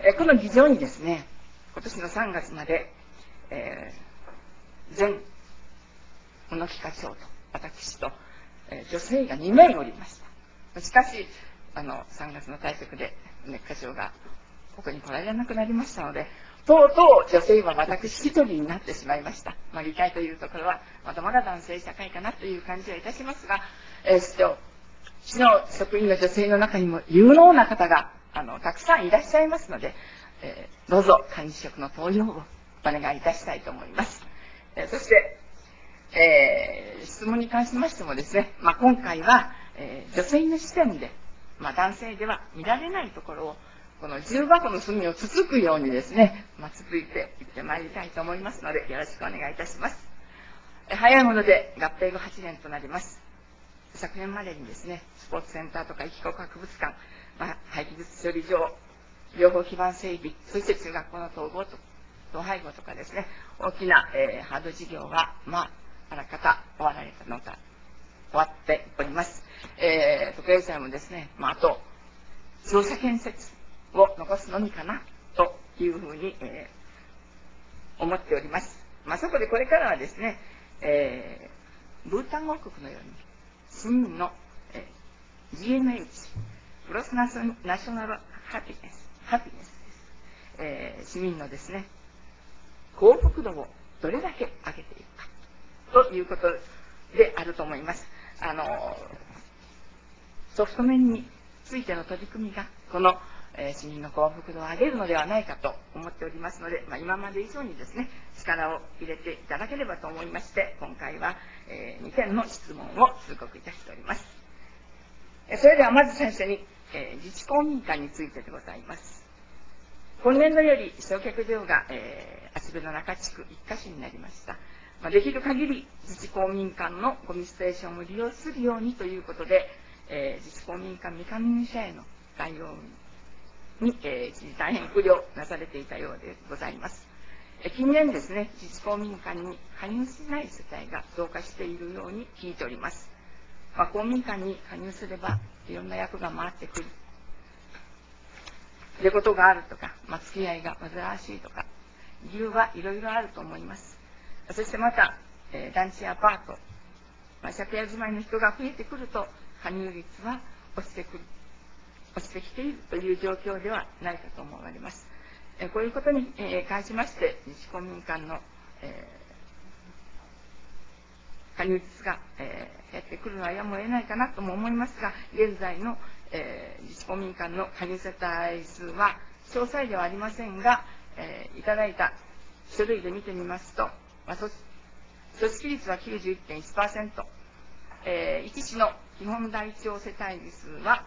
この議場にですね、今年の3月まで、前小野木課長と私と、女性が2名おりました。しかし3月の退職で課長がここに来られなくなりましたので、とうとう女性は私一人になってしまいました。議会というところはまだまだ男性社会かなという感じはいたしますが、市の職員の女性の中にも有能な方がたくさんいらっしゃいますので、どうぞ管理職の登用をお願いいたしたいと思います。そして、質問に関しましてもですね、今回は、女性の視点で、男性では見られないところをこの重箱の隅をつつくようにですね、つついていってまいりたいと思いますので、よろしくお願いいたします。早いもので合併後8年となります。昨年までにですね、スポーツセンターとか一国博物館、廃棄物処理場、養護基盤整備、そして中学校の統廃合とかですね、大きな、ハード事業は、あらかた終わっております。特例祭もですね、あと、調査建設を残すのみかな、というふうに、思っております。そこでこれからはですね、ブータン王国のように、市民の、GNH、グロスナショナルハピネスです。市民のですね、幸福度をどれだけ上げていくか、ということであると思います。ソフト面についての取り組みが、この、市民の幸福度を上げるのではないかと思っておりますので、今まで以上にですね、力を入れていただければと思いまして、今回は、2点の質問を通告いたしております。それではまず最初に、自治公民館についてでございます。今年度より焼却場が、芦部の中地区1カ所になりました。できる限り自治公民館のゴミステーションを利用するようにということで、自治公民館未加入者への対応に、一時大変苦慮なされていたようでございます。近年ですね、自治公民館に加入しない世帯が増加しているように聞いております。公民館に加入すればいろんな役が回ってくる出事があるとか、付き合いが煩わしいとか、理由はいろいろあると思います。そしてまた、団地やアパート、借家住まいの人が増えてくると、加入率は落ちてきているという状況ではないかと思われます。こういうことに関しまして、自治公民館の、加入率が、減ってくるのはやむを得ないかなとも思いますが、現在の、自治公民館の加入世帯数は詳細ではありませんが、いただいた書類で見てみますと、組織率は 91.1%、壱岐市の基本台帳世帯数は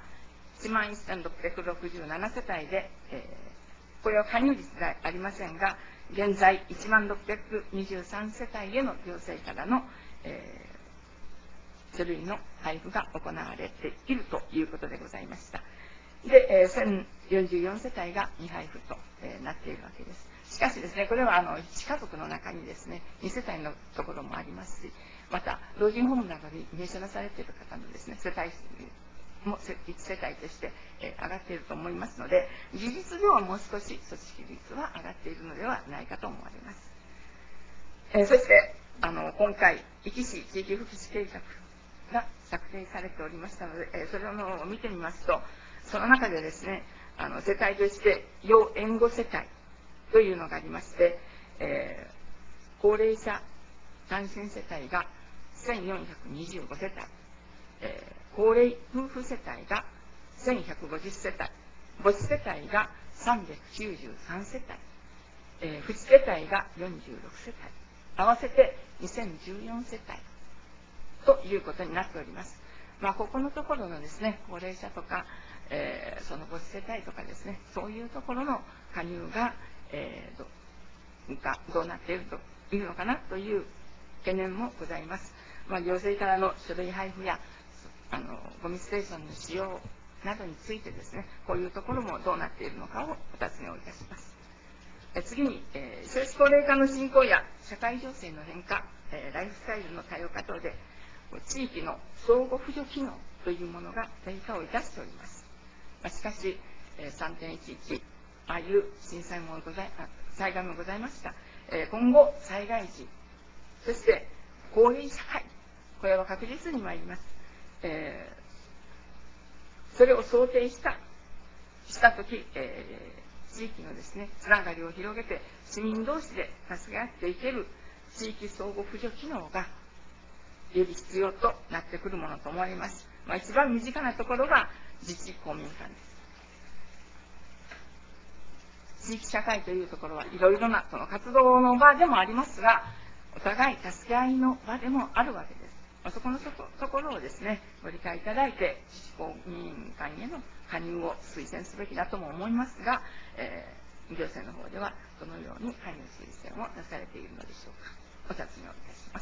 11,667 世帯で、これは加入率ではありませんが、現在 16,23 世帯への行政からの、書類の配布が行われているということでございました。で、1044世帯が未配布と、なっているわけです。しかしですね、これは1家族の中にですね、2世帯のところもありますし、また老人ホームなどに入所なされている方のですね、世帯数も1世帯として、上がっていると思いますので、事実上はもう少し組織率は上がっているのではないかと思われます。そして今回壱岐市地域福祉計画が策定されておりましたので、それを見てみますと、その中でですね、世帯として要援護世帯というのがありまして、高齢者単身世帯が1425世帯、高齢夫婦世帯が1150世帯、母子世帯が393世帯、父子世帯が46世帯、合わせて2014世帯ということになっております。ここのところのですね、高齢者とか、その母子世帯とかですね、そういうところの加入が、どうなっているというのかなという懸念もございます。行政からの書類配布やゴミステーションの使用などについてですね、こういうところもどうなっているのかをお尋ねをいたします。次に、少子高齢化の進行や社会情勢の変化、ライフスタイルの多様化等で地域の相互扶助機能というものが低下をいたしております。しかし、3.11 ああいう災害もございました。今後、災害時、そして公営社会、これは確実に参ります。それを想定したとき、地域のですね、つながりを広げて、市民同士で助け合っていける地域相互扶助機能が、より必要となってくるものと思われます。一番身近なところが自治公民館です。地域社会というところはいろいろなその活動の場でもありますが、お互い助け合いの場でもあるわけです。そこのところをですね、ご理解いただいて、自治公民館への加入を推薦すべきだとも思いますが、行政の方ではどのように加入推薦をなされているのでしょうか。お尋ねをいたします。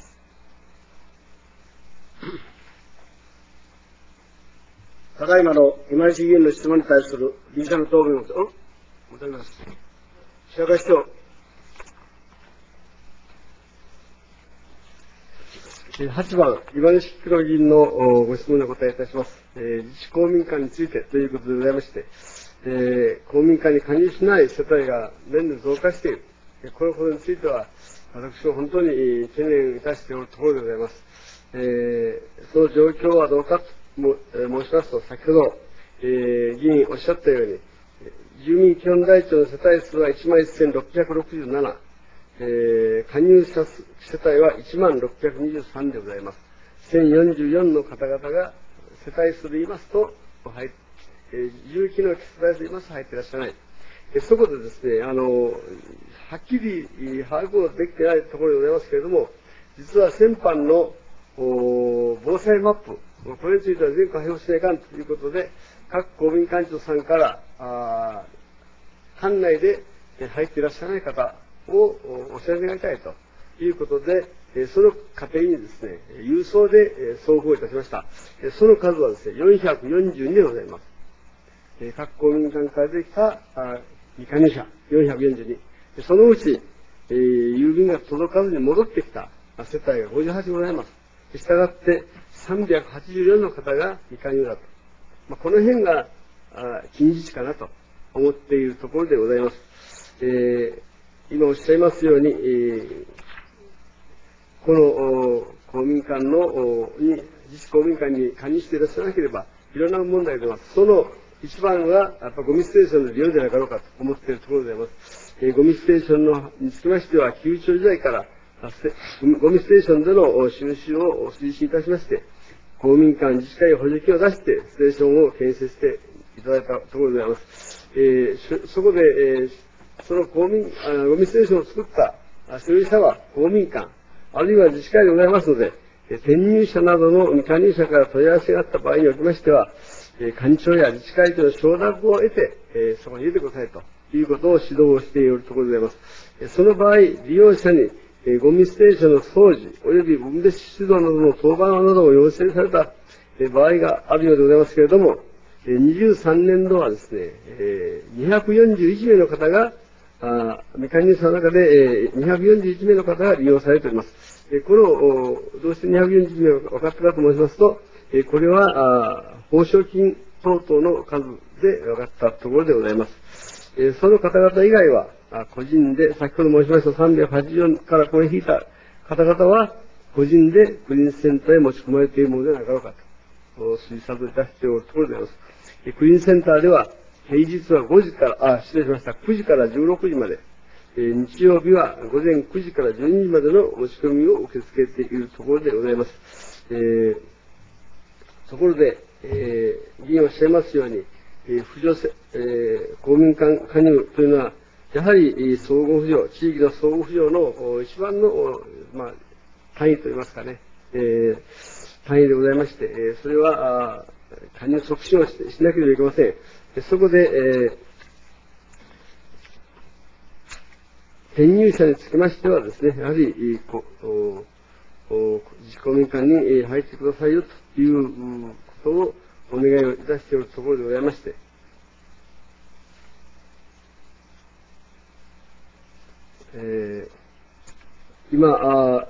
ただいまの今井市議員の質問に対する理事者の答弁を求めます。白川市長。8番、今西黒議員のご質問にお答えいたします。自治公民館についてということでございまして、公民館に加入しない世帯が年々増加している。このことについては、私は本当に懸念いたしておるところでございます。その状況はどうかと申しますと、先ほど、議員おっしゃったように、住民基本台帳の世帯数は11,667、加入者世帯は16,23でございます。1,044の方々が世帯数で言いますと、住基の世帯数で言いますと入っていらっしゃらない。そこでですね、はっきり把握できていないところでございますけれども、実は先般の防災マップ、これについては全国配布しないかんということで、各公民館長さんから館内で入っていらっしゃらない方をお知らせ願いたいということで、その過程にですね、郵送で送付をいたしました。その数はですね、442でございます。各公民館からできた未加入者442。そのうち、郵便が届かずに戻ってきた世帯が58ございます。したがって384の方が未加入だと。この辺が近似値かなと思っているところでございます。今おっしゃいますように、この公民館自治公民館に加入していらっしゃらなければ、いろんな問題が出ます。その一番は、やっぱゴミステーションの利用でなかろうかと思っているところでございます。ゴミステーションにつきましては、旧庁時代から、ゴミステーションでの収集を推進いたしまして、公民館自治会補助金を出して、ステーションを建設していただいたところでございます。そこで、そのゴミステーションを作った所有者は公民館、あるいは自治会でございますので、転入者などの未加入者から問い合わせがあった場合におきましては、館長や自治会との承諾を得て、そこに入れてくださいということを指導をしているところでございます。その場合、利用者にゴミステーションの掃除、及び分別指導などの当番などを要請された場合があるようでございますけれども、23年度はですね、241名の方が、未加入者の中で、241名の方が利用されております。この、どうして241名が分かったかと申しますと、これは、報奨金等々の数で分かったところでございます。その方々以外は、個人で、先ほど申しました384からこれ引いた方々は、個人でクリーンセンターへ持ち込まれているものではなかろうかと、推察いたしておるところでございます。クリーンセンターでは、平日は5時から、失礼しました、9時から16時まで、日曜日は午前9時から12時までの持ち込みを受け付けているところでございます。ところで、議員おっしゃいますように、公民館加入というのは、やはり相互扶助、地域の相互扶助の一番の、単位といいますかね、単位でございまして、それは加入促進をしなければいけません。そこで、転入者につきましてはですね、やはり、自治公民館に入ってくださいよということをお願いをいたしているところでございまして、今、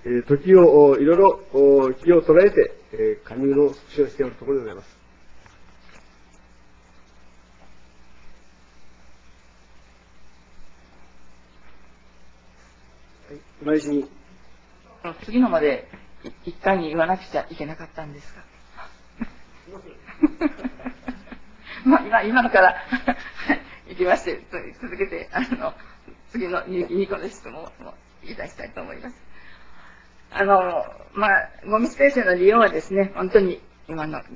時をいろいろ気を捉えて、加入の促進をしておるところでございます。毎日に次のまで一回に言わなくちゃいけなかったんですか。まあ今のから行きまして、続けて次の2個の質問を言い出したいと思います。まあゴミステーションの利用はですね、本当に今の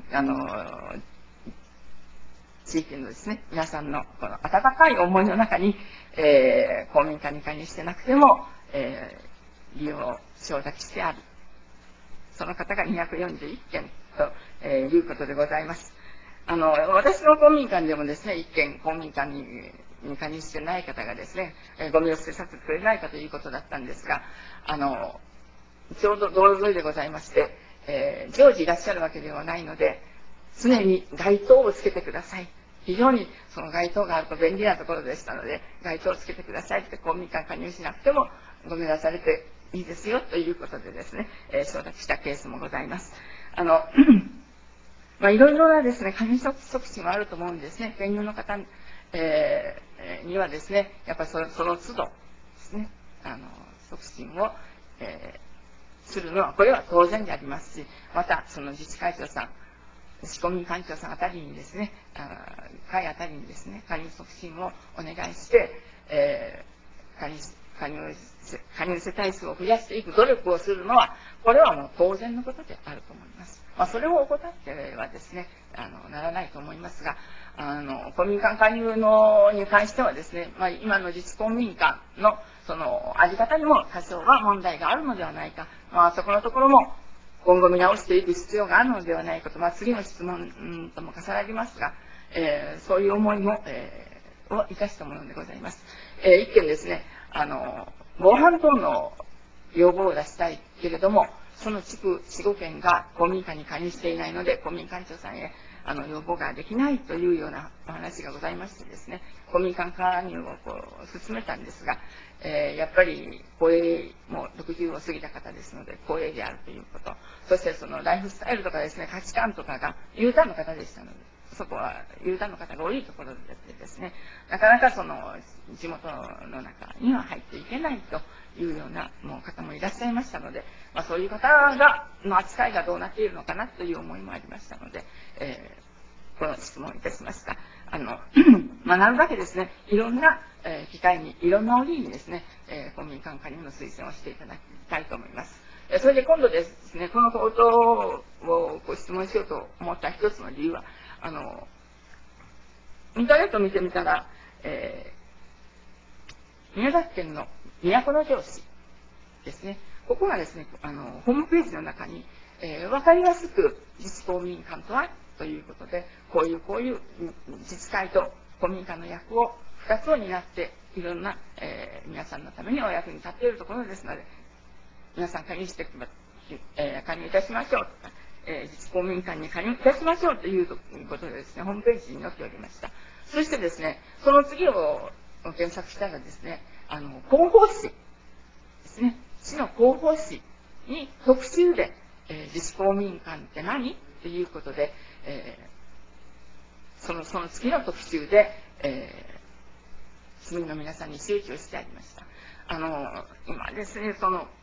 地域のですね、皆さんのこの温かい思いの中に、公民館に加入してなくても、利用承諾してある。その方が241件ということでございます。私の公民館でもですね、1件公民館に加入してない方がですね、ゴミを捨てさせてくれないかということだったんですが、ちょうど道路沿いでございまして、常時いらっしゃるわけではないので、常に街灯をつけてください。非常にその街灯があると便利なところでしたので、街灯をつけてくださいって公民館加入しなくてもごめんなされていいですよということでですね、承諾したケースもございます。まあ、いろいろなですね、加入促進はあると思うんですね。転入の方にはですね、やっぱりその都度ですね、促進を、するのは、これは当然でありますし、また、その自治会長さん、市公民館長さんあたりにですね、会あたりにですね、加入促進をお願いして、加入世帯数を増やしていく努力をするのは、これはもう当然のことであると思います。まあ、それを怠ってはですね、ならないと思いますが、公民館加入に関してはですね、まあ、今の自治公民館のそのあり方にも多少は問題があるのではないか、まあ、そこのところも今後見直していく必要があるのではないかと、まあ、次の質問とも重なりますが、そういう思いも、を生かしたものでございます。一件ですね、防犯等の要望を出したいけれども、その地区4、5県が公民館に加入していないので、公民館長さんへ要望ができないというようなお話がございましてですね、公民館加入を進めたんですが、やっぱり高齢もう60を過ぎた方ですので、高齢であるということ、そしてそのライフスタイルとかですね、価値観とかが U ターンの方でしたので、そこは U ターンの方が多いところでですね、なかなかその地元の中には入っていけないというような方もいらっしゃいましたので、まあ、そういう方の扱いがどうなっているのかなという思いもありましたので、この質問いたしました。まあ、なるだけですね、いろんな機会に、いろんな折にですね、公民館加入の推薦をしていただきたいと思います。それで今度ですね、このことをご質問しようと思った一つの理由は、インターネットを見てみたら、宮崎県の都城市ですね、ここがですね、ホームページの中に、わかりやすく自治公民館とはということで、こういう自治会と公民館の役を2つを担って、いろんな、皆さんのためにお役に立っているところですので、皆さん加入いたしましょうとか、自治公民館に加入いたしましょうということでですね、ホームページに載っておりました。そしてですね、その次を検索したらですね、広報誌ですね、市の広報誌に特集で、自治公民館って何ということで、その次の特集で、市民の皆さんに周知をしてありました。今ですね、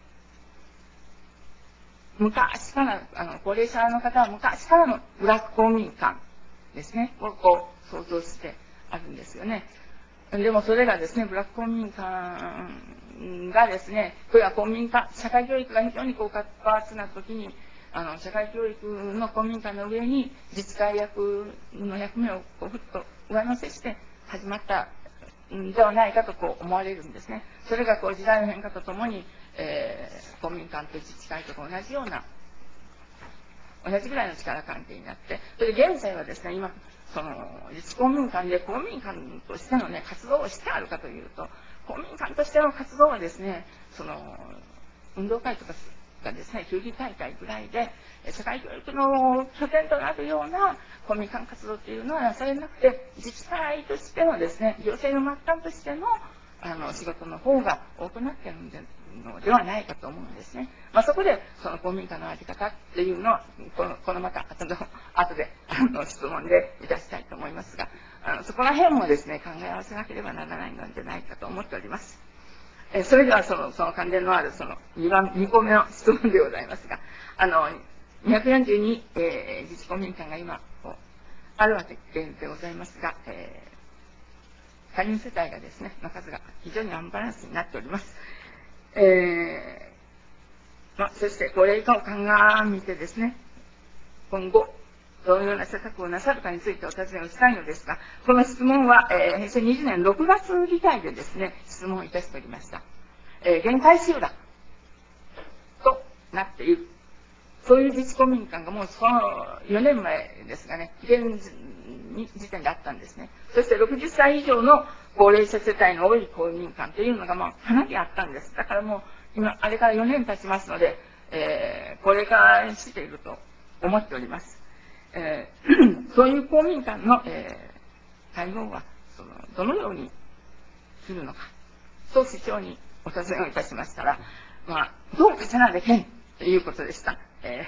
昔から高齢者の方は昔からのブラック公民館ですね、を想像してあるんですよね。でもそれがですね、ブラック公民館がですね、これは公民館、社会教育が非常に活発な時に、社会教育の公民館の上に自治会役の役目をふっと上乗せして始まったんではないかと思われるんですね。それが時代の変化とともに、公民館と自治会と同じような、同じぐらいの力関係になって、それで現在はですね、今、自治公民館で公民館としてのね、活動をしてあるかというと、公民館としての活動はですね、運動会とかがですね、球技大会ぐらいで、社会教育の拠点となるような公民館活動っていうのはなされなくて、自治体としてのですね、行政の末端としての仕事の方が多くなっているのではないかと思うんですね。 そこでその公民館の在り方っていうのをこのまた後で質問でいたしたいと思いますが、そこら辺もですね考え合わせなければならないのではないかと思っております。それではその関連のある2個目の質問でございますが、242、自治公民館が今あるわけでございますが、加入世帯がですね、の数が非常にアンバランスになっております。そして高齢化を鑑みてですね、今後、どのような施策をなさるかについてお尋ねをしたいのですが、この質問は、平成20年6月議会でですね、質問いたしておりました。限界集落となっている。そういう自治公民館がもうその4年前ですがね、現時点であったんですね。そして60歳以上の高齢者世帯の多い公民館というのがかなりあったんです。だからもう今、あれから4年経ちますので、高齢化していると思っております。そういう公民館の、対応はどのようにするのか、そう市長にお尋ねをいたしましたら、どうかせなでけんということでした。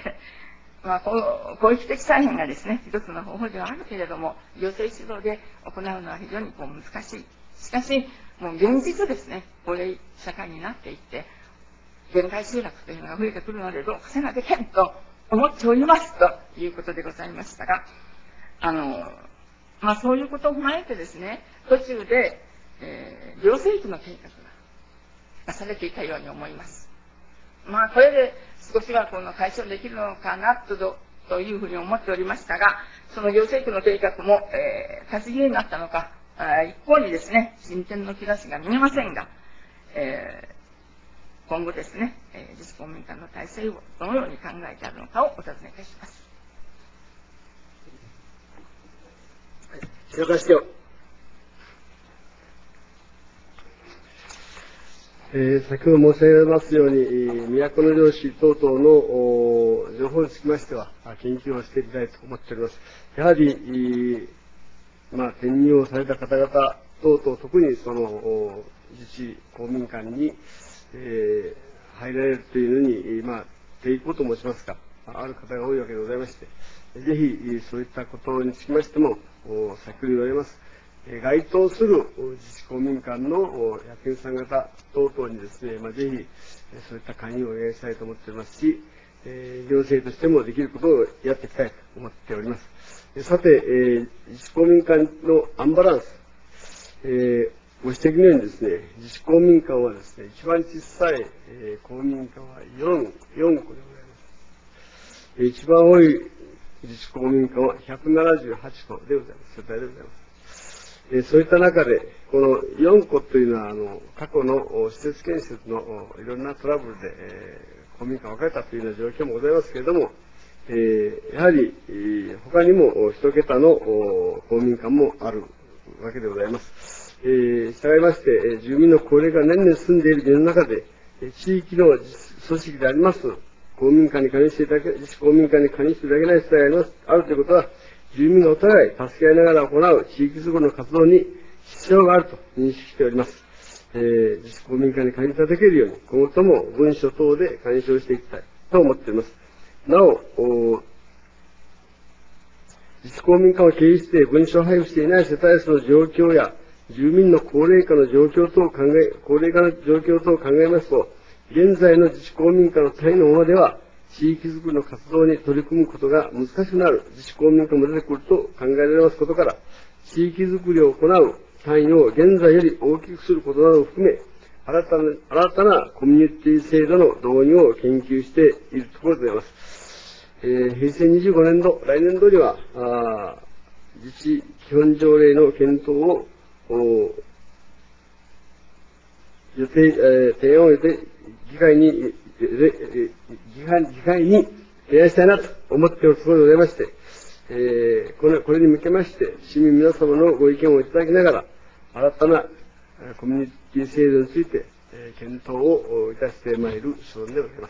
広域的再編がですね、一つの方法ではあるけれども、行政指導で行うのは非常に難しい。しかし、もう現実ですね、高齢社会になっていって、限界集落というのが増えてくるので、どうかせなでけんと思っておりますということでございましたが、そういうことを踏まえてですね、途中で、行政区の計画がなされていたように思います。これで少しは解消できるのかなというふうに思っておりましたが、その行政区の計画も、立ち消えになったのか、一方にですね、進展の兆しが見えませんが、今後ですね、自治公民館の体制をどのように考えてあるのかをお尋ねいたします。 白川市長。先ほど申し上げますように、都城市等々の情報につきましては、研究をしていきたいと思っております。やはり、転入をされた方々等々、特にその自治公民館に、入られるというのに、抵抗と申しますか、ある方が多いわけでございまして、ぜひそういったことにつきましても、先ほど言われます、該当する自治公民館の役員さん方等々にですね、ぜひそういった関与をお願いしたいと思っておりますし、行政としてもできることをやっていきたいと思っております。さて、自治公民館のアンバランス、ご指摘のようにですね、自治公民館はですね、一番小さい、公民館は4個でございます。一番多い自治公民館は178個でございます。世帯でございます。そういった中で、この4個というのは、過去の施設建設のいろんなトラブルで、公民館が分かれたというような状況もございますけれども、やはり、他にも一桁の公民館もあるわけでございます。従いまして、住民の高齢化が年々進んでいる世の中で、地域の組織であります、公民館に加入していただけ、自治公民館に加入していただけない世帯があるということは、住民がお互い助け合いながら行う地域づくりの活動に必要があると認識しております。自治公民館に加入いただけるように、今後とも文書等で干渉していきたいと思っております。なお、自治公民館を経由して文書を配布していない世帯数の状況や、住民の高齢化の状況等を考えますと、現在の自治公民館の単位のままでは、地域づくりの活動に取り組むことが難しくなる自治公民館も出てくると考えられますことから、地域づくりを行う単位を現在より大きくすることなどを含め、新たなコミュニティ制度の導入を研究しているところでございます。平成25年度、来年度には、自治基本条例の検討を提案を議会に提案したいなと思っておるところでございまして、これに向けまして、市民皆様のご意見をいただきながら、新たなコミュニティ制度について、検討をいたしてまいる所存でございます。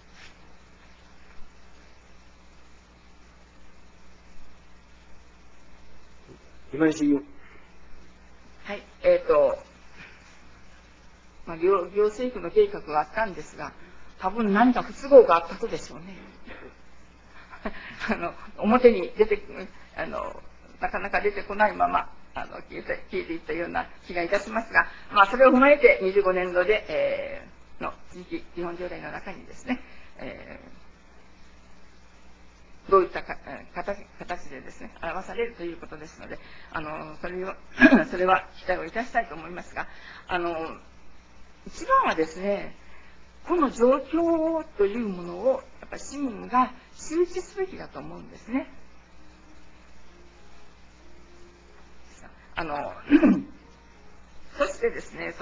今西議員。 はい、行政府の計画があったんですが、 多分何か不都合があったとでしょうね。表に出て、なかなか出てこないまま、消えていったような気がいたしますが、それを踏まえて25年度で、の地域基本条例の中にですね、どういった形でですね、表されるということですので、それは期待をいたしたいと思いますが、一番はですね、この状況というものを、やっぱり市民が周知すべきだと思うんですね。そしてですね、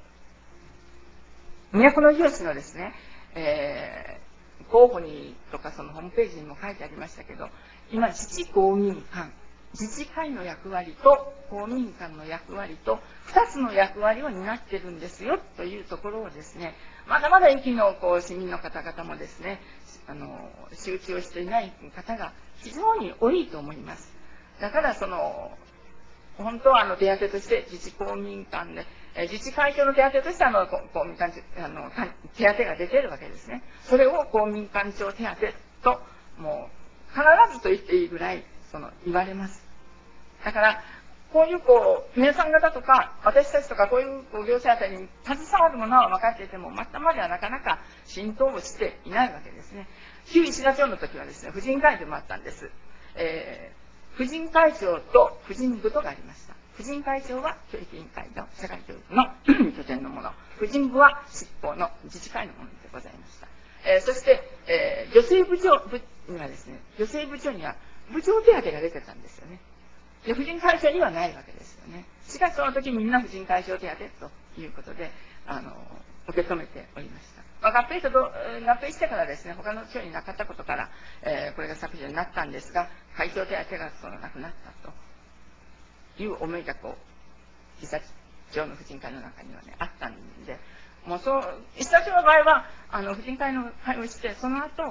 都城市のですね、候補にとかそのホームページにも書いてありましたけど、今、自治公民館、自治会の役割と公民館の役割と2つの役割を担ってるんですよというところをですね、まだまだ駅の市民の方々もですね、周知をしていない方が非常に多いと思います。だから本当は手当として自治公民館で、自治会長の手当として公民館手当が出てるわけですね。それを公民館長手当と、もう必ずと言っていいぐらい言われます。だからこういう皆さん方とか私たちとかこういう行政あたりに携わるものは分かっていても、またまではなかなか浸透をしていないわけですね。旧石田町の時はですね、婦人会でもあったんです。婦人会長と婦人部とがありました。婦人会長は教育委員会の社会教育の拠点のもの、婦人部は執行の自治会のものでございました。そして、女性部長にはですね、女性部長には部長手当が出てたんですよね。で、婦人会長にはないわけですよね。しかしその時みんな婦人会長手当ということで、受け止めておりました。合併してからですね、他の町になかったことから、これが削除になったんですが、会長手当がなくなったという思いが石田町の婦人会の中にはね、あったんで、もう石田町の場合は、婦人会の会をして、その後、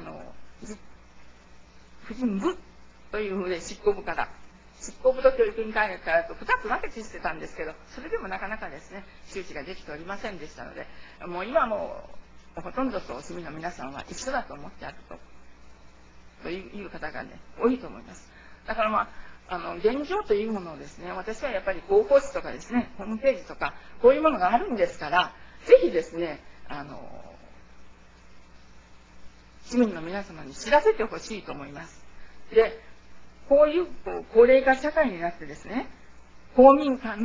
婦人部というふうで執行部と教育委員会からと2つ分けてしてたんですけど、それでもなかなかですね、周知ができておりませんでしたので、もう今もほとんど市民の皆さんは一緒だと思ってあるという方がね、多いと思います。だから現状というものをですね、私はやっぱり広報誌とかですね、ホームページとか、こういうものがあるんですから、ぜひですね、市民の皆様に知らせてほしいと思います。で、こういう高齢化社会になってですね、公民館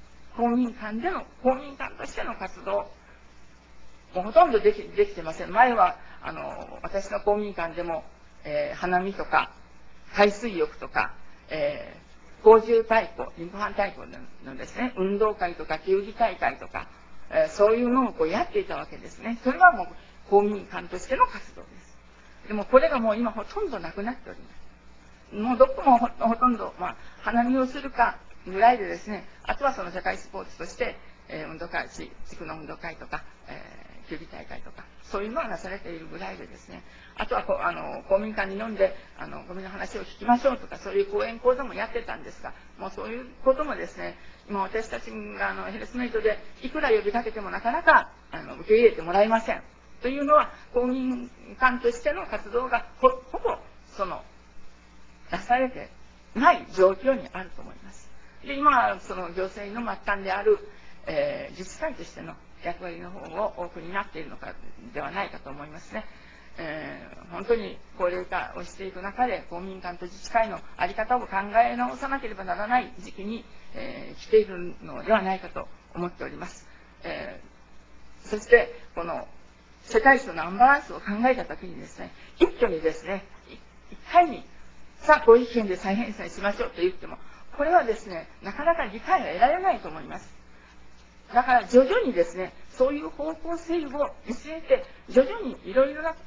としての活動、もうほとんどできてません。前は私の公民館でも、花見とか海水浴とか、公衆太鼓、陸藩太鼓のですね、運動会とか球技大会とか、そういうのをやっていたわけですね。それはもう公民館としての活動です。でもこれがもう今ほとんどなくなっております。もうどこもほとんど、花見をするかぐらいでですね、あとは社会スポーツとして、運動会、地区の運動会とか、球技大会とか、そういうのはなされているぐらいでですね、あとは公民館に呼んで、ゴミの話を聞きましょうとか、そういう講演講座もやってたんですが、もうそういうこともですね、今私たちがヘルスメイトでいくら呼びかけてもなかなか受け入れてもらえません。というのは、公民館としての活動がほぼ出されてない状況にあると思います。で、今は行政の末端である、自治会としての役割の方を多く担っているのかではないかと思いますね。本当に高齢化をしていく中で公民館と自治会の在り方を考え直さなければならない時期に、来ているのではないかと思っております。そしてこの世界史のアンバランスを考えたときにですね、一挙にですね、一回にさあ、こういう件で再編成しましょうと言っても、これはですね、なかなか理解が得られないと思います。だから徐々にですね、そういう方向性を見据えて、徐々にいろいろな、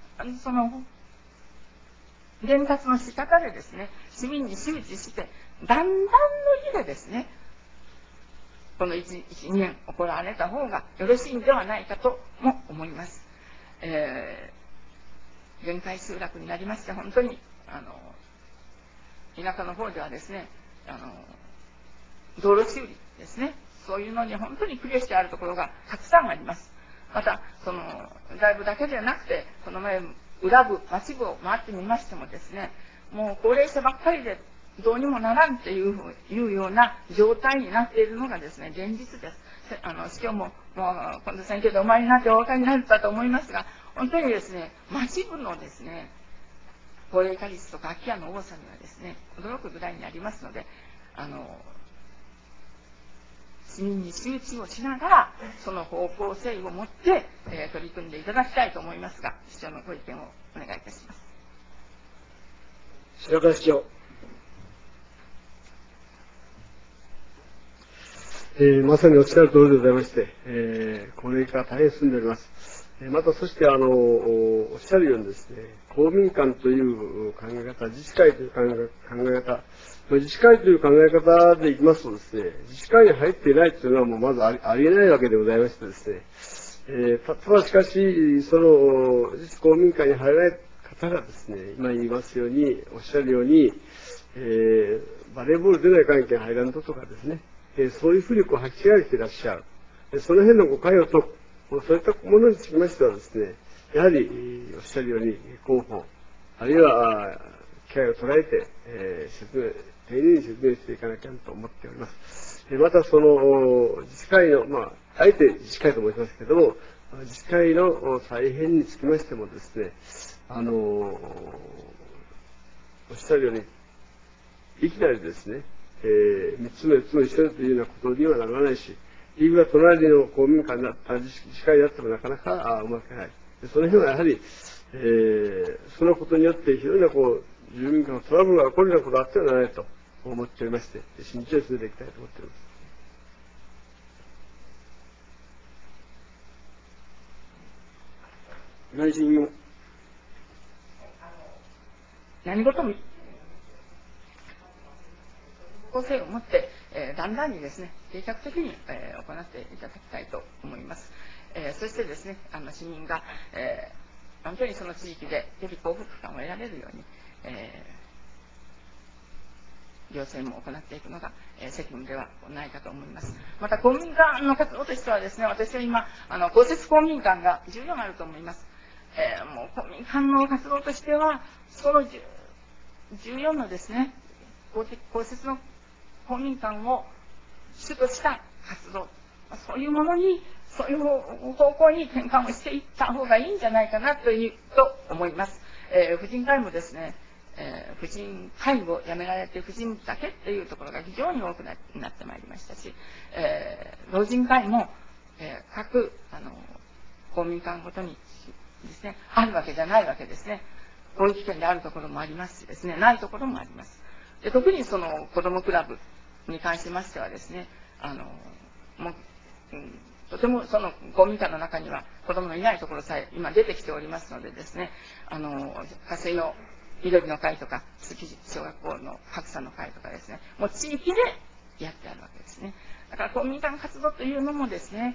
伝達の仕方でですね、市民に周知して、だんだんの日でですね、この1、2年行われた方がよろしいんではないかとも思います。限界集落になりまして、本当に、田舎の方ではですね、道路修理ですね、そういうのに本当に苦慮してあるところがたくさんあります。 また、外部だけではなくて、この前、裏部、町部を回ってみましてもですね、もう高齢者ばっかりでどうにもならんっていうような状態になっているのがですね、現実です。司教も、もう、今度選挙でお参りになってお分かりになったと思いますが、本当にですね、町部のですね、高齢化率とか空き家の多さにはですね、驚くぐらいにありますので、市民に周知をしながら、その方向性を持って、取り組んでいただきたいと思いますが、市長のご意見をお願いいたします。 白川市長。まさにおっしゃる通りでございまして、高齢化が大変進んでおります。また、そして、おっしゃるようにですね、公民館という考え方、自治会という考え方、自治会という考え方でいきますとですね、自治会に入っていないというのはもうまずありえないわけでございましてですね、ただしかし、その自治公民館に入らない方がですね、今言いますように、おっしゃるように、バレーボールでない関係に入らんとかですね、そういうふうに履き違えていらっしゃる。その辺の誤解を解く。そういったものにつきましてはですね、やはりおっしゃるように広報、あるいは機会を捉えて、丁寧に説明していかなきゃと思っております。またその自治会の、あえて自治会と申しますけども、自治会の再編につきましてもですね、おっしゃるように、いきなりですね、3つも4つも一緒というようなことにはならないし、いくら隣の公民館だった自治会であってもなかなかうまくない。その辺はやはり、そのことによって非常に住民間のトラブルが起こるようなことがあってはならないと思っておりまして、慎重に進めていきたいと思っております。内心を何事も方向性を持って、だんだんにですね、計画的に、行っていただきたいと思います。そしてですね、市民が、本当にその地域でより幸福感を得られるように、行政も行っていくのが、責務ではないかと思います。また、公民館の活動としてはですね、私は今、公設公民館が14あると思います。もう公民館の活動としては、その14のですね、公設の公民館を主とした活動、そういうものに、そういう方向に転換をしていった方がいいんじゃないかなと思います。婦人会もですね、婦人会をやめられて婦人だけっていうところが非常に多くなってまいりましたし、老人会も、各公民館ごとにですね、あるわけじゃないわけですね。保育園であるところもありますしですね、ないところもあります。で、特にその子どもクラブに関しましてはですね、もう、とてもその公民館の中には子どものいないところさえ今出てきておりますのでですね、火水の緑の会とか、月小学校の格差の会とかですね、もう地域でやってあるわけですね。だから公民館活動というのもですね、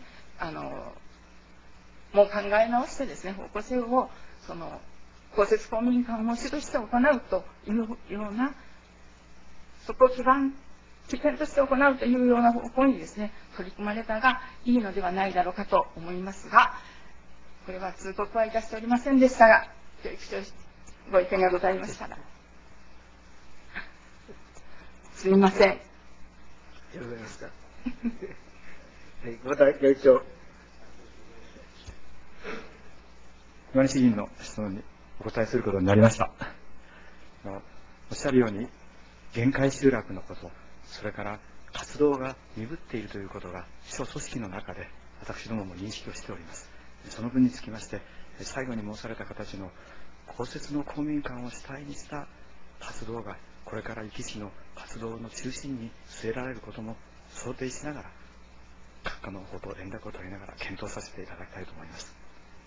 もう考え直してですね、方向性を、公設公民館を主として行うというような、そこを基点として行うというような方向にですね、取り組まれたがいいのではないだろうかと思いますが、これは通告はいたしておりませんでしたが、教育長、ご意見がございましたら。すみません。 ありがとうございました。はい、また、教育長。 岩西議員の質問にお答えすることになりました。おっしゃるように、限界集落のこと、それから活動が鈍っているということが、市組織の中で私どもも認識をしております。その分につきまして、最後に申された形の公設の公民館を主体にした活動が、これから壱岐市の活動の中心に据えられることも想定しながら、各課の方と連絡を取りながら検討させていただきたいと思います。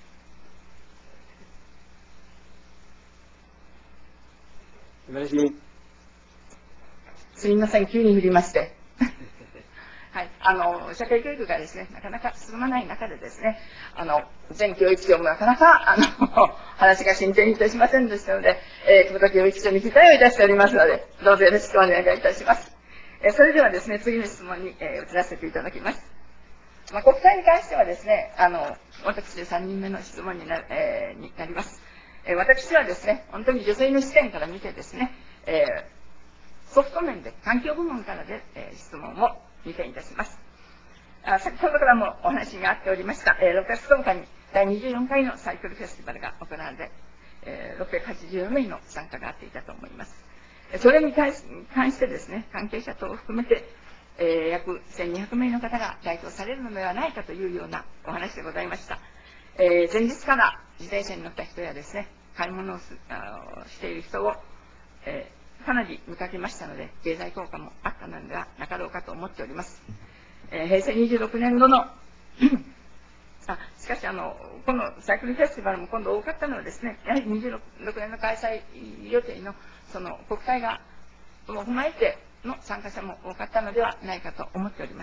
すみません、急に振りまして。はい、社会教育がですね、なかなか進まない中でですね、前教育長もなかなか、話が進展いたしませんでしたので、久保田教育長に期待をいたしておりますので、どうぞよろしくお願いいたします。それではですね、次の質問に、移らせていただきます。 国体に関してはですね、私で3人目の質問になります。私はですね、本当に女性の視点から見てですね、ソフト面で、環境部門からで、質問を2点いたします。先ほどからもお話があっておりました、6月10日に第24回のサイクルフェスティバルが行われ、684名の参加があっていたと思います。それに関してですね、関係者等を含めて、約1200名の方が該当されるのではないかというようなお話でございました。前日から自転車に乗った人やですね、買い物をしている人を、かなり見かけましたので、経済効果もあったのではなかろうかと思っております。平成26年度のしかしこのサイクルフェスティバルも今度多かったのはですね、やはり26年の開催予定のその国体がを踏まえての参加者も多かったのではないかと思っております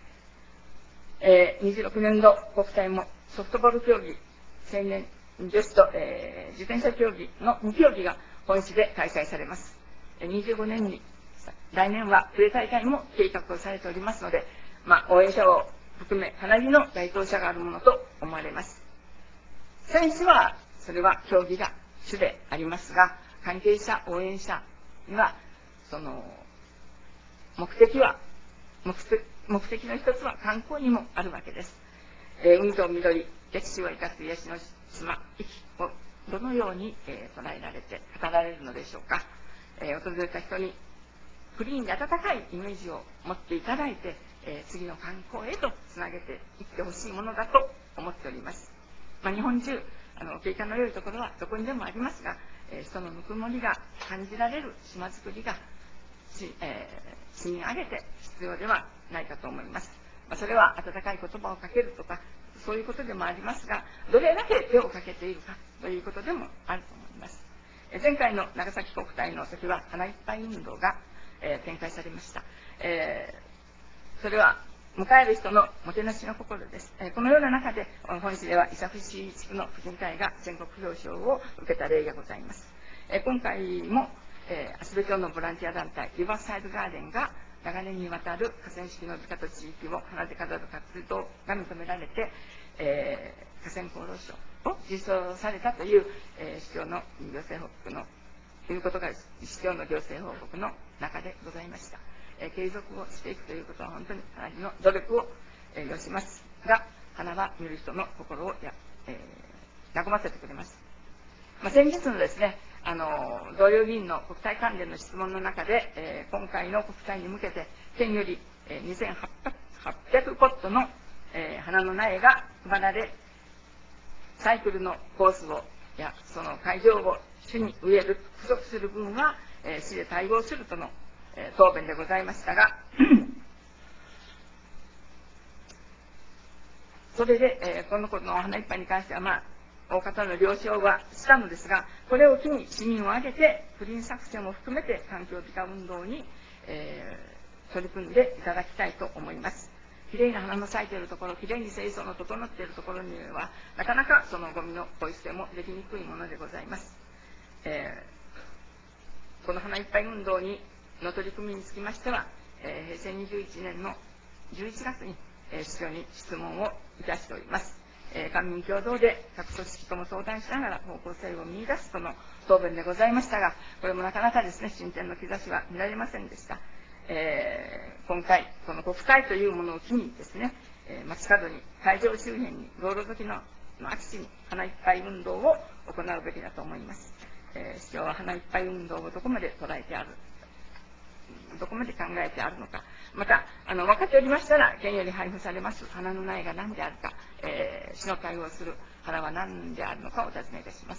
。26年度国体もソフトボール競技、青年女子と、自転車競技の2競技が本市で開催されます。25年に来年はプレ大会も計画をされておりますので、応援者を含めかなりの該当者があるものと思われます。選手はそれは競技が主でありますが、関係者応援者にはその目的の一つは観光にもあるわけです。海と緑、歴史を生かす癒しの島をどのように、捉えられて語られるのでしょうか。訪れた人にクリーンで温かいイメージを持っていただいて、次の観光へとつなげていってほしいものだと思っております。日本中景観の良いところはどこにでもありますが、人のぬくもりが感じられる島づくりが積み上げて必要ではないかと思います。それは温かい言葉をかけるとかそういうことでもありますが、どれだけ手をかけているかということでもあると思います。前回の長崎国体の時は花いっぱい運動が、展開されました。それは迎える人のもてなしの心です。このような中で本市では伊佐伏地区の婦人会が全国表彰を受けた例がございます。今回も芦部町のボランティア団体リバーサイドガーデンが長年にわたる河川敷の美化と地域を花で飾る活動が認められて、河川功労賞を受賞されたという、市長の行政報告のということが市長の行政報告の中でございました。継続をしていくということは本当にかなりの努力を要しますが、花は見る人の心を和ませてくれます。先日のですね、同僚議員の国体関連の質問の中で、今回の国体に向けて県より2800ポットの、花の苗が配られ、サイクルのコースをやその会場を主に植える不足する分は、市で対応するとの、答弁でございましたがそれで、この子のお花いっぱいに関しては大方の了承はしたのですが、これを機に市民を挙げてグリーン作戦も含めて環境美化運動に、取り組んでいただきたいと思います。きれいな花の咲いているところ、きれいに清掃の整っているところにはなかなかそのゴミのポイ捨てもできにくいものでございます。この花いっぱい運動の取り組みにつきましては、平成21年の11月に、市長に質問をいたしております。官民共同で各組織とも相談しながら方向性を見出すとの答弁でございましたが、これもなかなかですね、進展の兆しは見られませんでした。今回、この国体というものを機にですね、街角に、会場周辺に、道路沿いの空き地に花いっぱい運動を行うべきだと思います。市長は花いっぱい運動をどこまで捉えてある、どこまで考えてあるのか、また分かっておりましたら県より配布されます花の苗が何であるか、市の対応する花は何であるのかお尋ねいたします。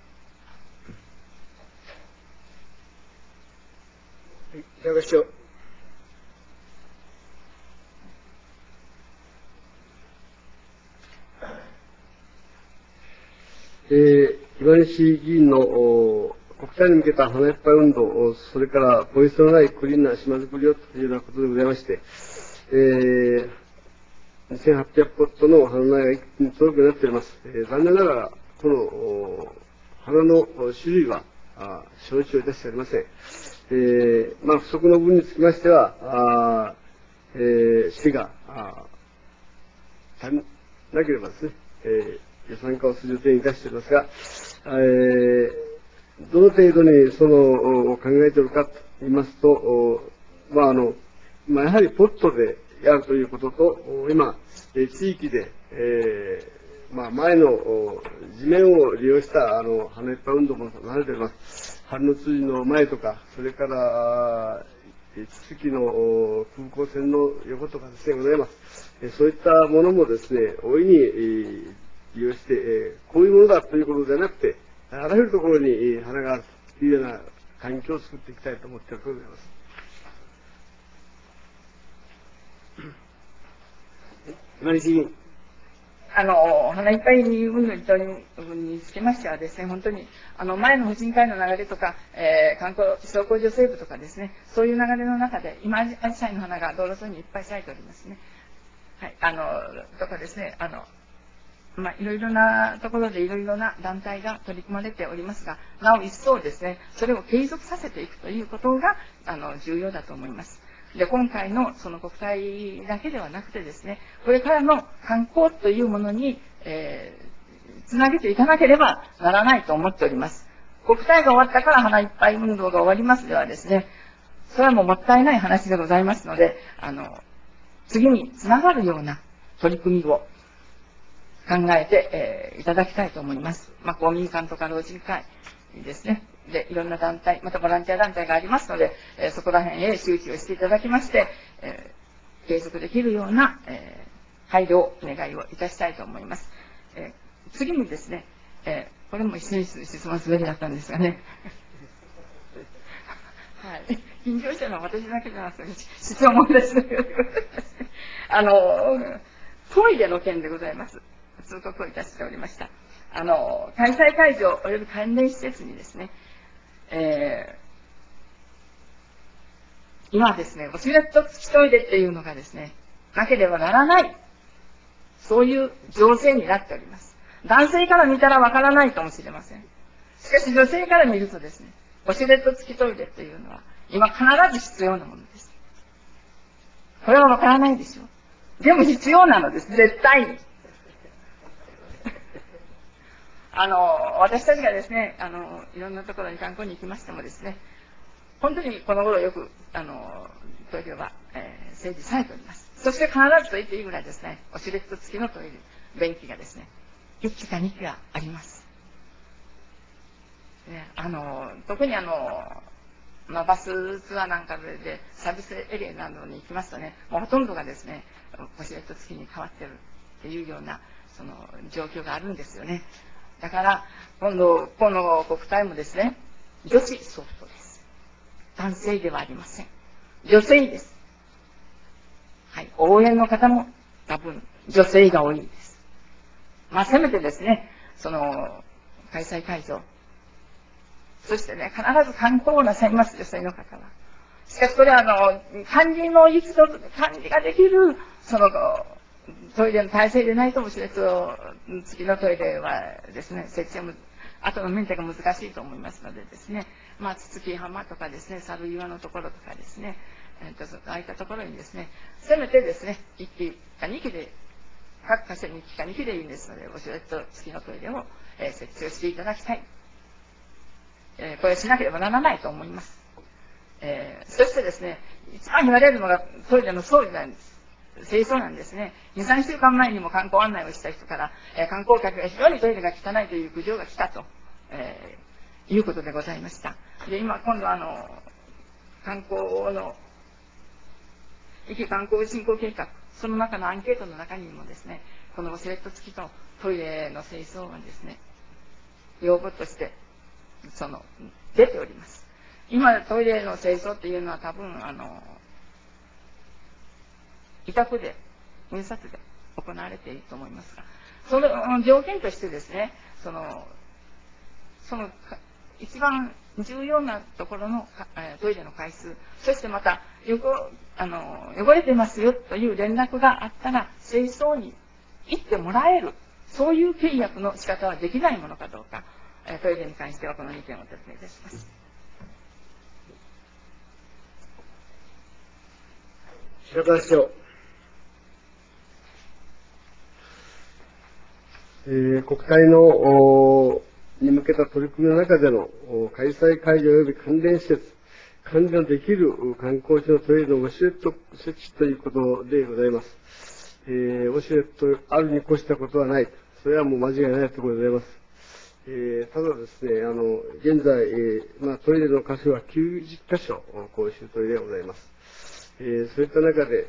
田中市長。今西議員の国体に向けた花いっぱい運動、それからポイ捨てのないクリーンな島づくりをというようなことでございまして、2800ポットの花苗が一気に届くようになっております。残念ながら、この花の種類は承知をいたしておりません。不足の分につきましては、市が足りなければですね、予算化をする予定に出していますが、どの程度にその考えているかと言いますと、やはりポットでやるということと、今、地域で、前の地面を利用した花いっぱい運動もなされております。春の辻の前とか、それから津月の空港線の横とかですね、ございます。そういったものもですね、大いに利用して、こういうものだということではなくて、あらゆるところに花があるというような環境を作っていきたいと思っているところでございます。今西議員。 花いっぱい運動につきましてはですね、本当に、前の婦人会の流れとか、観光、商工女性部とかですね、そういう流れの中で、今、アジサイの花が道路沿いにいっぱい咲いておりますね。はい、とかですね、いろいろなところでいろいろな団体が取り組まれておりますが、なお一層ですね、それを継続させていくということが、重要だと思います。で、今回のその国体だけではなくてですね、これからの観光というものに、つなげていかなければならないと思っております。国体が終わったから花いっぱい運動が終わりますではですね、それはもうもったいない話でございますので、次につながるような取り組みを考えて、いただきたいと思います。公民館とか老人会ですね。で、いろんな団体、またボランティア団体がありますので、そこら辺へ周知をしていただきまして、継続できるような、配慮をお願いをいたしたいと思います。次にですね、これも一緒に質問すべきだったんですがね。はい。緊張したのは私だけじゃなくて、質問ですので。トイレの件でございます。通告をいたしておりました。開催会場及び関連施設にですね、今ですね、ウォシュレット付きトイレっていうのがですね、なければならない、そういう情勢になっております。男性から見たらわからないかもしれません。しかし女性から見るとですね、ウォシュレット付きトイレっていうのは、今必ず必要なものです。これはわからないでしょう。でも必要なのです、絶対に。私たちがですね、いろんなところに観光に行きましてもですね、本当にこの頃よく、トイレは、整備されております。そして必ずと言っていいぐらいですね、ウォシュレット付きのトイレ、便器がですね、1機か2機はあります。ね、特にバスツアーなんかでサービスエリアなどに行きますとね、もうほとんどがですね、ウォシュレット付きに変わってるっていうような、その状況があるんですよね。だから、今の国体もですね、女子ソフトです。男性ではありません。女性です。はい。応援の方も多分女性が多いです。せめてですね、開催会場。そしてね、必ず観光をなさいます、女性の方は。しかしこれは管理の行きと、管理ができる、トイレの体制でないとウォシュレット付きのトイレはですね、設置は後のメンテが難しいと思いますのでですね、つつき浜とかですね、猿岩のところとかですね、ああいったところにですね、せめてですね、1機か2機で、各箇所に1機か2機でいいんですので、ウォシュレット付きのトイレを、設置をしていただきたい。これをしなければならないと思います。そしてですね、一番言われるのがトイレの掃除なんです。清掃なんですね。2、3週間前にも観光案内をした人から、観光客が非常にトイレが汚いという苦情が来たと、いうことでございました。で、今度観光の、壱岐観光振興計画、その中のアンケートの中にもですね、このウォシュレット付きとトイレの清掃がですね、要望として、出ております。今、トイレの清掃っていうのは多分、委託で、印刷で行われていると思いますが、その条件としてですね、一番重要なところのトイレの回数、そしてまた汚れてますよという連絡があったら、清掃に行ってもらえる、そういう契約の仕方はできないものかどうか、トイレに関してはこの2点をお尋ねいたします。 白川市長。 国体のに向けた取り組みの中での開催会場及び関連施設、管理のできる観光地のトイレのウォシュレット設置ということでございます。ウォシュレットあるに越したことはない。それはもう間違いないところでございます。ただですね、現在、トイレの箇所は90箇所、公衆トイレがございます。そういった中で、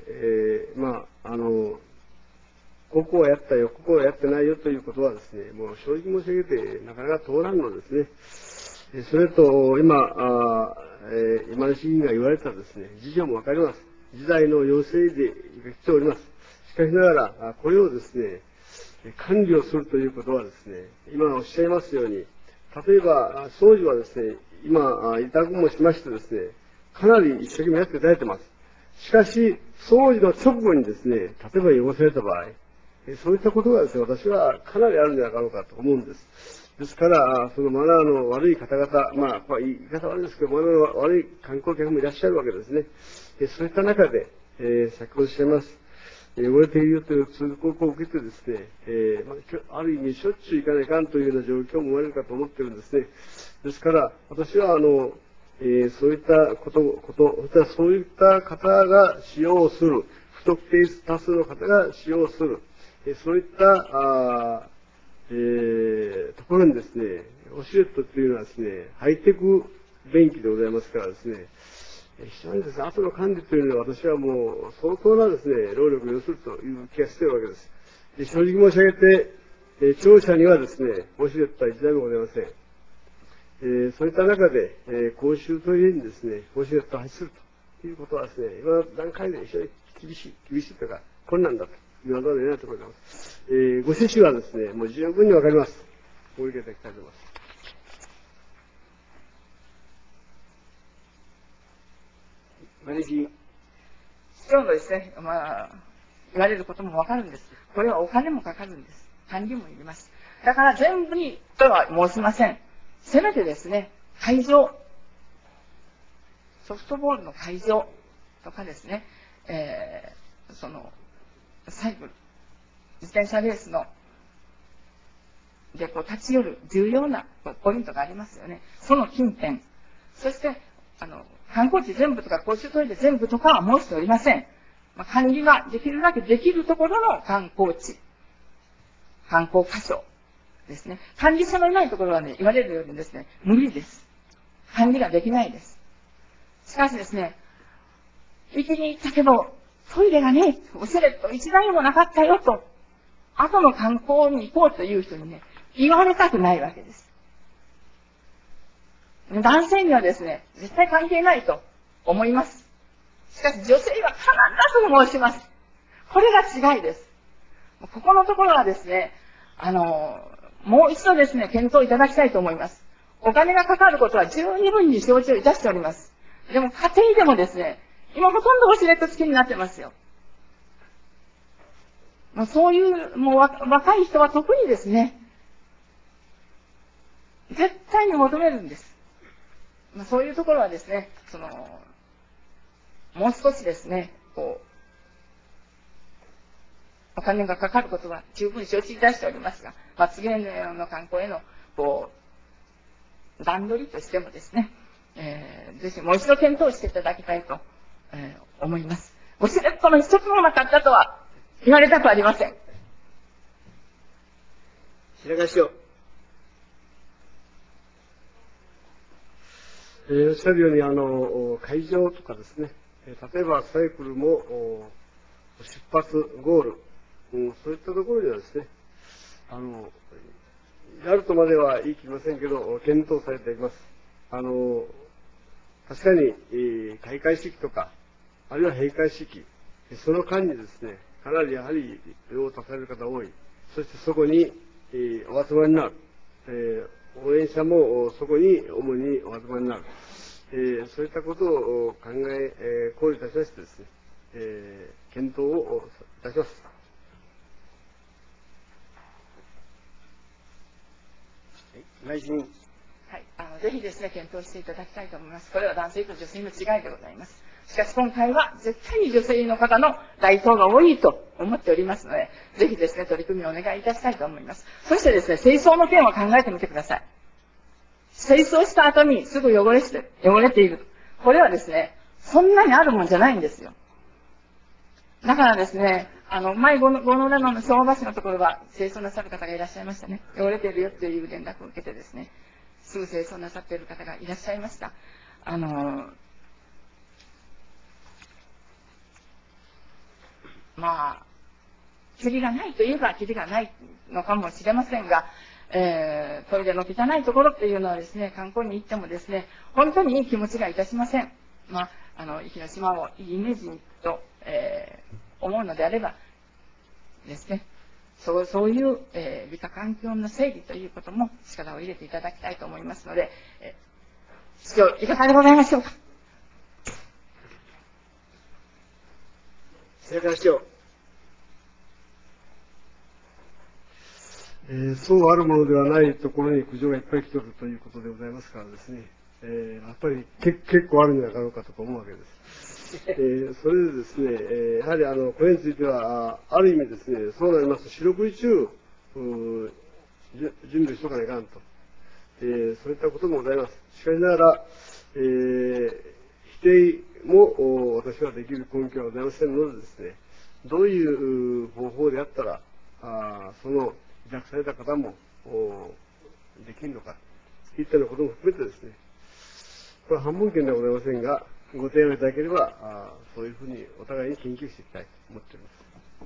ここはやったよ、ここはやってないよということはですね、もう正直申し上げて、なかなか通らんのですね。それと、今西議員が言われたですね、事情もわかります。時代の要請で来ております。しかしながら、これをですね、管理をするということはですね、今おっしゃいますように、例えば、掃除はですね、今、委託もしましてですね、かなり一生懸命やっていただいてます。しかし、掃除の直後にですね、例えば汚された場合、そういったことがですね、私はかなりあるんじゃなかろうかと思うんです。ですから、そのマナーの悪い方々、言い方悪いですけど、マナーの悪い観光客もいらっしゃるわけですね。そういった中で、先ほどおっしゃいます、汚れているよという通告を受けてですね、ある意味しょっちゅう行かないかんというような状況も生まれるかと思ってるんですね。ですから、私はそういったそういった方が使用する、不特定多数の方が使用する、そういったところにですね、ウォシュレットというのはですね、ハイテク便器でございますからですね、非常にですね、後の管理というのは私はもう相当なですね、労力を要するという気がしているわけです。正直申し上げて、庁舎にはですね、ウォシュレットは一台もございません。そういった中で、公衆トイレにですね、ウォシュレットを発するということはですね、今の段階で非常に厳しいというか、困難だと言わざるを得ないところでございます。ご趣旨はですね、もう十分にわかります。ご理解いただきたいと思います。 市長のですね、言われることもわかるんです。これはお金もかかるんです。管理もいります。だから全部にとは申しません。せめてですね、会場、ソフトボールの会場とかですね、サイクル、自転車レースので立ち寄る重要なポイントがありますよね。その近辺。そして、観光地全部とか公衆トイレ全部とかは申しておりません。管理ができるだけできるところの観光地、観光箇所ですね。管理者のいないところはね、言われるようにですね、無理です。管理ができないです。しかしですね、行きに行ったけど、トイレがね、ウォシュレット一台もなかったよと、後の観光に行こうという人にね、言われたくないわけです。男性にはですね、絶対関係ないと思います。しかし女性は必ず申します。これが違いです。ここのところはですね、もう一度ですね、検討いただきたいと思います。お金がかかることは十二分に承知をいたしております。でも家庭でもですね、今ほとんどウォシュレット付きになってますよ。そういう、若い人は特にですね、絶対に求めるんです。そういうところはですね、もう少しですね、お金がかかることは十分承知いたしておりますが、次の観光への、段取りとしてもですね、ぜひもう一度検討していただきたいと、思います。ウォシュレットの一つもなかったとは言われたくありません。 白川市長。おっしゃるように、会場とかですね、例えばサイクルも出発、ゴール、そういったところではですね、やるとまでは言い切りませんけど、検討されています。確かに、開会式とか、あるいは閉会式、その間にですね、かなりやはり用を足される方が多い。そしてそこに、お集まりになる。応援者もそこに主にお集まりになる。そういったことを考慮いたしましてですね、検討をいたします。 内心はい、ぜひですね、検討していただきたいと思います。これは男性と女性の違いでございます。しかし今回は絶対に女性の方の該当が多いと思っておりますので、ぜひですね、取り組みをお願いいたしたいと思います。そしてですね、清掃の件を考えてみてください。清掃した後にすぐ汚れている。これはですね、そんなにあるもんじゃないんですよ。だからですね、前、五能浦の昭和橋のところは清掃なさる方がいらっしゃいましたね。汚れてるよっていう連絡を受けてですね、すぐ清掃なさっている方がいらっしゃいました。まあ、キリがないといえばキリがないのかもしれませんが、トイレの汚いところっていうのはですね、観光に行ってもですね、本当にいい気持ちがいたしません。まあ、壱岐の島をいいイメージと、思うのであればですね、そういう、美化環境の整備ということも力を入れていただきたいと思いますので、市長、いかがでございましょうか。 正解市長。そうあるものではないところに苦情がいっぱい来てるということでございますからですね、やっぱり結構あるんじゃなかろうかと思うわけです。それでですね、やはりこれについては、ある意味ですね、そうなりますと、四六時中、準備しとかないかんと、そういったこともございます。しかしながら、否定も私はできる根拠はございませんのでですね、どういう方法であったら、その委託された方もできるのか、といったようなことも含めてですね、これは半分権ではございませんが、ご提案いただければ、そういうふうにお互いに研究していきたいと思っております。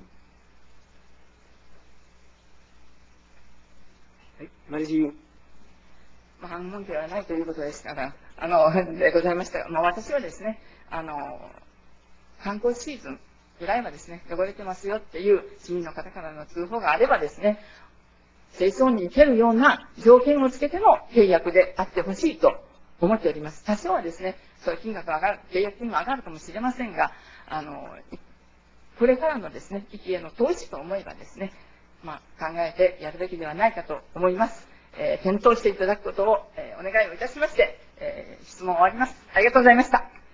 はい、マリジン。 半分ではないということですから、でございましたが、私はですね、観光シーズンぐらいはですね、汚れてますよっていう市民の方からの通報があればですね、清掃に行けるような条件をつけての契約であってほしいと思っております。多少はですね、そういう金額が上がる、契約金も上がるかもしれませんが、これからのですね、壱岐への投資と思えばですね、考えてやるべきではないかと思います。検討していただくことを、お願いをいたしまして、質問を終わります。ありがとうございました。